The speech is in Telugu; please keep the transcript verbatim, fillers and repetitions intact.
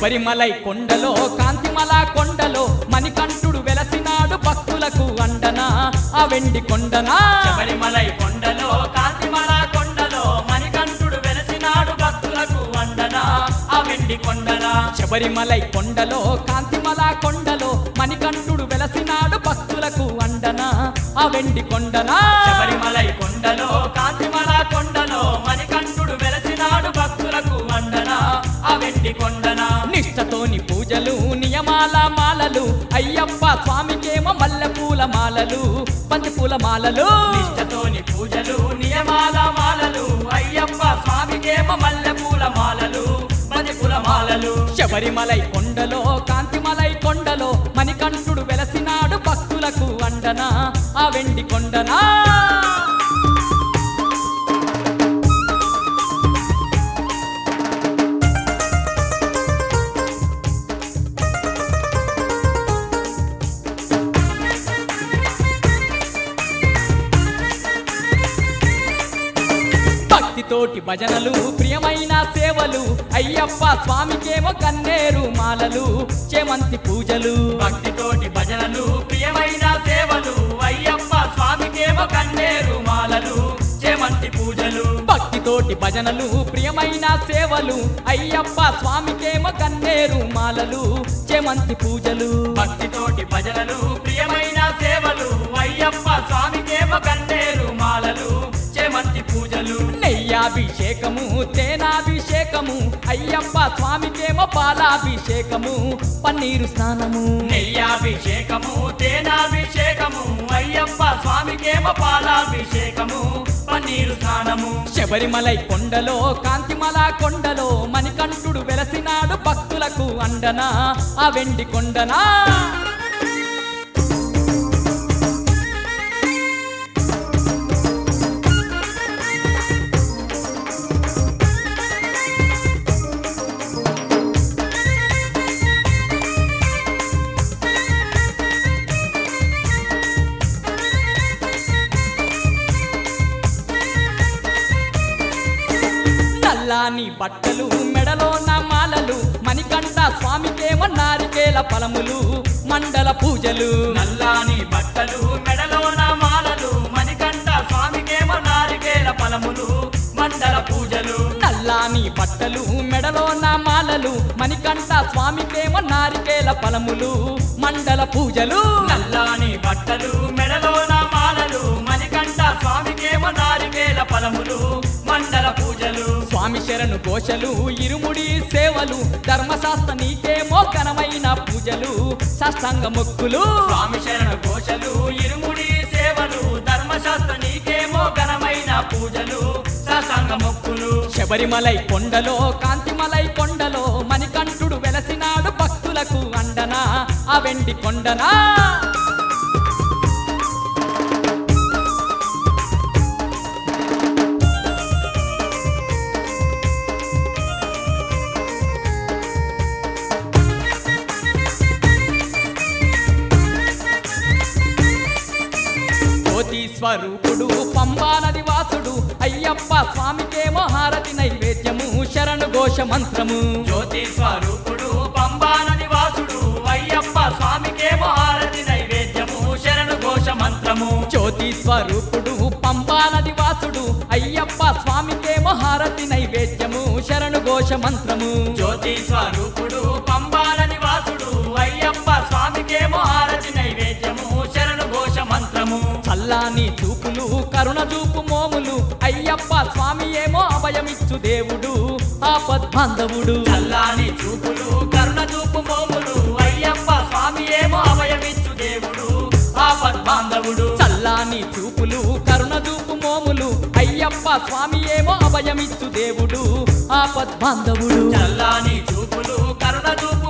శబరిమలై కొండలో కాంతిమల కొండలో మణికంఠుడు వెలసినాడు భక్తులకు అండనా ఆ వెండి కొండనా శబరిమలై కొండలో కాంతిమల కొండలో మణికంఠుడు వెలసినాడు భక్తులకు అండనా ఆ వెండి కొండలా శబరిమలై కొండలో కాంతిమల కొండలో మణికంఠుడు వెలసినాడు భక్తులకు అండనా ఆ వెండి కొండనా శబరిమలై కొండలో కాంతిమల కొండలో మణికంఠుడు వెలసినాడు భక్తులకు అండనా ఆ వెండి కొండనా నిష్టతోని పూజలు నియమాల మాలలు అయ్యప్ప స్వామికేమో మల్లెపూల మాలలు బంతిపూల మాలలు నిష్టతోని పూజలు నియమాల మాలలు అయ్యప్ప స్వామికేమో మల్లెపూల మాలలు బంతిపూల మాలలు శబరిమలై కొండలో కాంతిమలై కొండలో మణికంఠుడు వెలసినాడు భక్తులకు అండనా ఆ వెండి కొండనా భక్తితోటి భజనలు ప్రియమైన సేవలు అయ్యప్ప స్వామికేమో కన్నేరు మాలలు చేమంతి పూజలు భక్తితోటి భజనలు ప్రియమైన సేవలు అయ్యప్ప స్వామికేమో కన్నేరు మాలలు చేమంతి పూజలు భక్తితోటి భజనలు ప్రియమైన సేవలు అయ్యప్ప స్వామికేమో కన్నేరు మాలలు చేమంతి పూజలు భక్తితోటి భజనలు ప్రియమైన సేవలు అయ్యప్ప స్వామికేమో కన్నేరు మాలలు చేమంతి పూజలు నెయ్యాభిషేకము తేనాభిషేకము అయ్యప్ప స్వామికేమో పాలాభిషేకము పన్నీరు స్నానము నెయ్యాభిషేకము తేనాభిషేకము అయ్యప్ప స్వామికేమో పాలాభిషేకము పన్నీరు స్నానము శబరిమలై కొండలో కాంతిమల కొండలో మణికంఠుడు వెలసినాడు భక్తులకు అండనా ఆ వెండి కొండనా నల్లాని బట్టలు మెడలో నా మాలలు మణికంఠ స్వామికేమో నారికేల ఫలములు మండల పూజలు నల్లాని బట్టలు మెడలోన మాలలు మణికంఠ స్వామికేమో నారికేల ఫలములు మండల పూజలు నల్లాని బట్టలు మెడలో నా మాలలు మణికంఠ స్వామికేమో నారికేల ఫలములు మండల పూజలు నల్లాని బట్టలు మెడలోన మాలలు మణికంఠ స్వామికేమో నారికేల ఫలములు మండల పూజలు స్వామి శరణు ఘోషలు ఇరుముడి సేవలు ధర్మశాస్త్ర నీకేమో ఘనమైన పూజలు సాష్టాంగ మొక్కులు స్వామి శరణ ఘోషలు ఇరుముడి సేవలు ధర్మశాస్త్ర నీకేమో ఘనమైన పూజలు సాష్టాంగ మొక్కులు శబరిమలై కొండలో కాంతిమలై కొండలో మణికంఠుడు వెలసినాడు భక్తులకు అండనా ఆ వెండి కొండనా స్వరూపుడు పంబా నది వాసుడు అయ్యప్ప స్వామికేమో హారతి నైవేద్యము శరణు ఘోష మంత్రము జ్యోతి స్వరూపుడు పంబా నది వాసుడు అయ్యప్ప స్వామికేమో హారతి నైవేద్యము శరణు ఘోష మంత్రము జ్యోతి స్వరూపుడు పంబా నది వాసుడు అయ్యప్ప స్వామికేమో హారతి నైవేద్యము శరణు ఘోష మంత్రము జ్యోతి స్వరూపుడు పంబా నది వాసుడు అయ్యప్ప స్వామికేమో హారతి నైవేద్యము శరణు ఘోష మంత్రము చల్లాని చూపులు కరుణ చూపు మోములు అయ్యప్ప స్వామి ఏమో అభయమిచ్చు దేవుడు ఆపద్బాంధవుడు చల్లాని చూపులు కరుణ చూపు మోములు అయ్యప్ప స్వామి ఏమో అభయమిచ్చు దేవుడు ఆపద్బాంధవుడు చల్లాని చూపులు కరుణ చూపు మోములు అయ్యప్ప స్వామి ఏమో అభయమిచ్చు దేవుడు ఆపద్బాంధవుడు చల్లాని చూపులు కరుణ చూపు